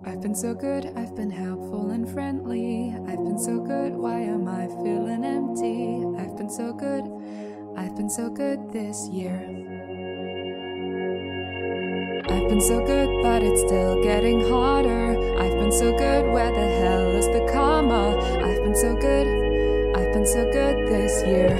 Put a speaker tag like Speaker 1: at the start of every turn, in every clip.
Speaker 1: I've been so good, I've been helpful and friendly. I've been so good, why am I feeling empty? I've been so good this year. I've been so good, but it's still getting harder. I've been so good, where the hell is the karma? I've been so good this year.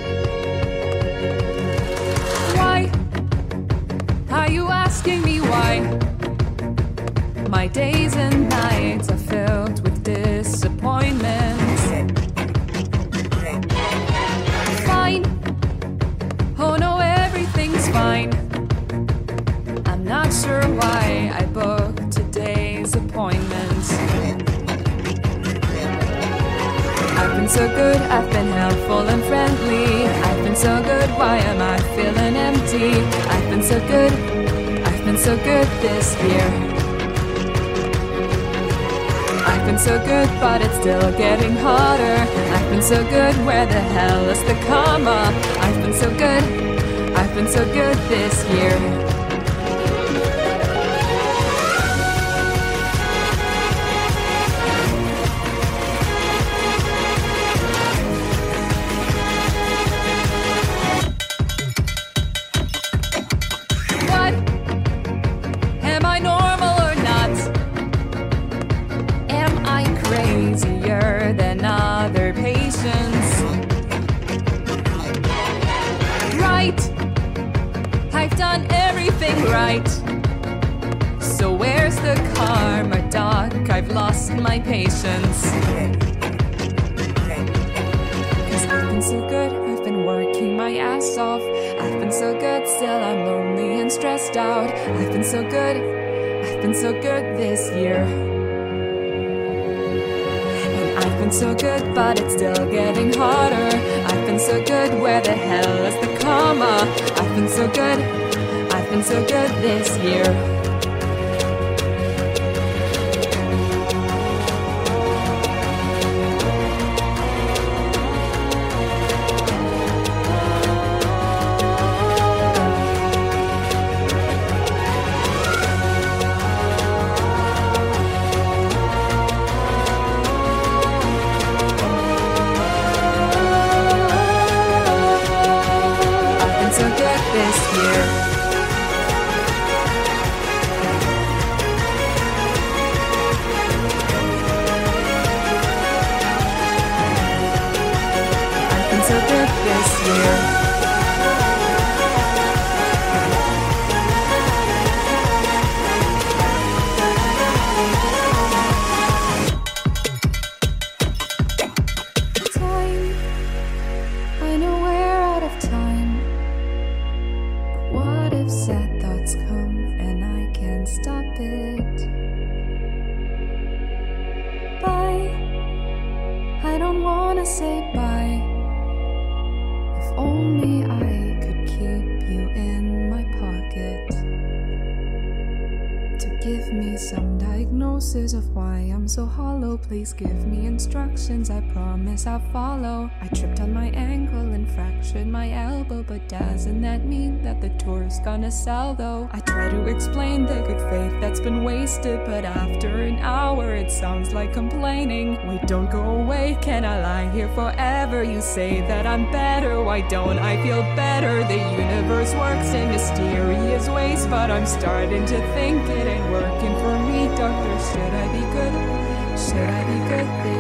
Speaker 1: Why are you asking me why? My days and nights are filled with disappointments. Fine. Oh no, everything's fine. I'm not sure why I booked today's appointment. I've been so good, I've been helpful and friendly. I've been so good, why am I feeling empty? I've been so good this year. I've been so good, but it's still getting harder. I've been so good, where the hell is the karma? I've been so good this year. What? Am I normal or not? Am I crazier than other patients? Right, I've done everything right. So where's the karma, doc? I've lost my patience. 'Cause I've been so good, I've been working my ass off. I've been so good, still I'm lonely and stressed out. I've been so good this year. I've been so good, but it's still getting harder. I've been so good, where the hell is the karma? I've been so good this year. So good this year. I've been so good this year. Time, I know we're out of time. What if sad thoughts come and I can't stop it? Bye, I don't wanna say bye. If only I could keep you in my pocket, to give me some diagnosis of why I'm so hollow. Please give me instructions, I promise I'll follow. I tripped on my ankle and fractured my elbow, but doesn't that mean that the tour's gonna sell though? I try to explain the good faith that's been wasted, but after an hour it sounds like complaining. Wait, don't go away, can I lie here forever? You say that I'm better, why don't I feel better? The universe works in mysterious ways, but I'm starting to think it ain't working for me. Doctor, should I be good? Should I be good?